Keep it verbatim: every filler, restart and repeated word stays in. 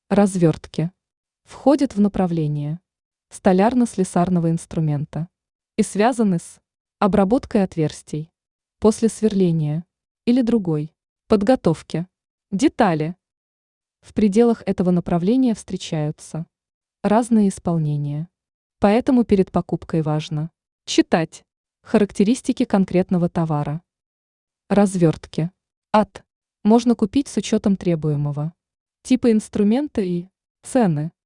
Развертки. Входят в направление столярно-слесарного инструмента и связаны с обработкой отверстий после сверления или другой подготовки. Детали. В пределах этого направления встречаются разные исполнения. Поэтому перед покупкой важно читать характеристики конкретного товара. Развертки. От. Можно купить с учетом требуемого типа инструмента и цены.